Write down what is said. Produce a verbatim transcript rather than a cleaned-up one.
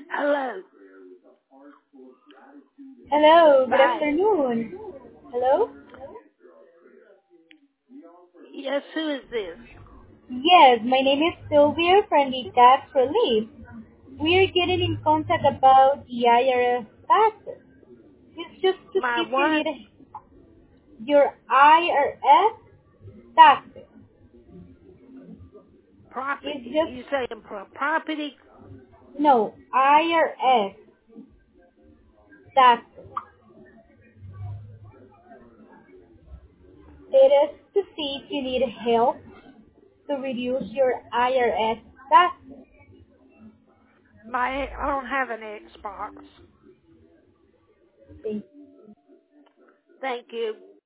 Hello. Hello, good Right. afternoon. Hello? Yes, who is this? Yes, my name is Sylvia from the Tax Relief. We are getting in contact about the I R S taxes. It's just to My see if you what? need your I R S taxes. Property. It's just, You saying pro- property? no, I R S taxes. It is to see if you need help to reduce your I R S taxes. My I don't have an Xbox. Thank Thank you.